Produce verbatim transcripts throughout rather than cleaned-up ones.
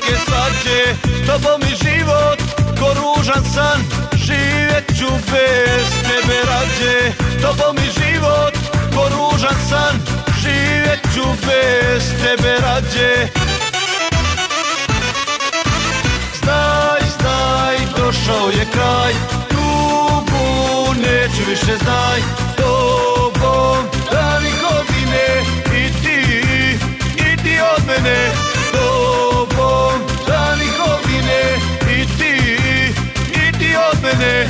velike svađe. S tobom mi život ko ružan san, živjet ću bez tebe rađe. S tobom mi život ko ružan san, živjet ću bez tebe rađe. Znaj, znaj, došao je kraj, tugu neću više, znaj. S tobom dani godine i ti, i ti od mene. S tobom dani godine i ti, i ti od mene.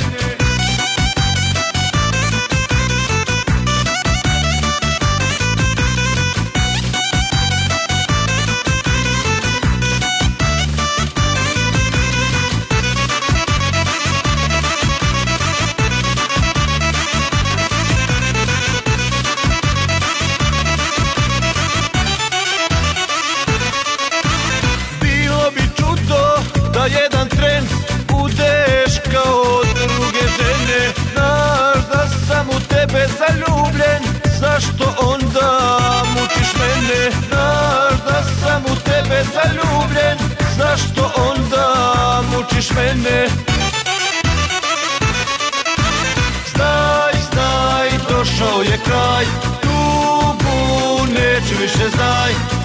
Da jedan tren budeš kao druge žene. Znaš da sam u tebe zaljubljen, zašto onda mučiš mene? Znaš da sam u tebe zaljubljen, zašto onda mučiš mene? Znaj, znaj, došao je kraj, tugu neću više, znaj.